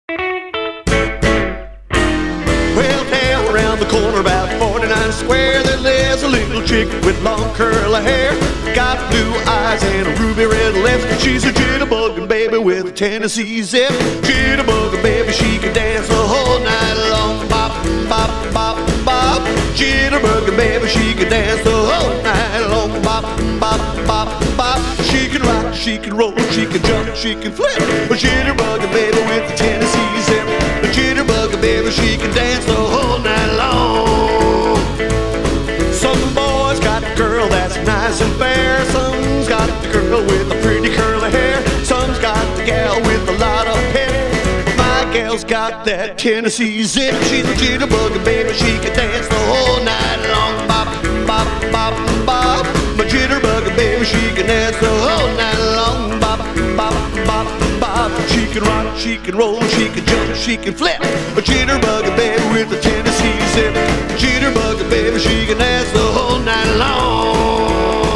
Well, down around the corner about 49 Square, there lives a little chick with long curly hair. Got blue eyes and a ruby red lips. She's a jitterbugging baby with a Tennessee zip. Jitterbugging baby, she can dance the whole night long. Bop, bop, bop, bop. Jitterbugging baby, she can dance the whole night long. Bop, bop, bop, bop. She can rock, she can roll, she can jump, she can flip. A jitterbugging baby with a Tennessee zip. A jitterbugger baby, she can dance the whole night long. Some boys got the girl that's nice and fair. Some's got the girl with the pretty curly hair. Some's got the gal with a lot of pep. My gal's got that Tennessee zip. She's a jitterbugger baby, she can dance the whole night long. Bop, bop, bop, bop. My jitterbugger baby, she can dance the whole night long. Bop, bop, bop, bop. She can rock, she can roll, she can jump, she can flip. A jitterbugger baby with a Tennessee zip. Jitterbugger baby, she can dance the whole night long.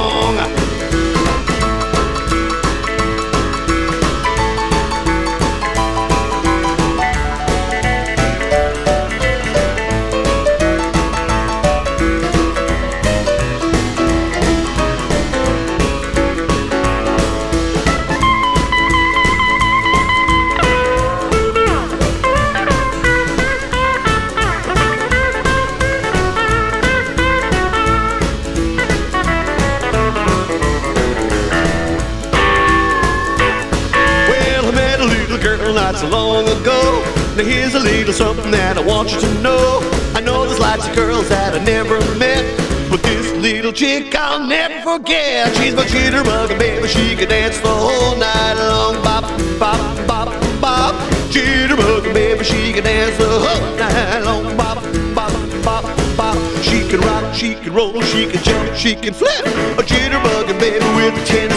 Not so long ago. Now here's a little something that I want you to know. I know there's lots of girls that I never met, but this little chick I'll never forget. She's my jitterbugger baby, she can dance the whole night long. Bop, bop, bop, bop. Jitterbugger baby, she can dance the whole night long. Bop, bop, bop, bop. She can rock, she can roll, she can jump, she can flip. A jitterbugger baby with a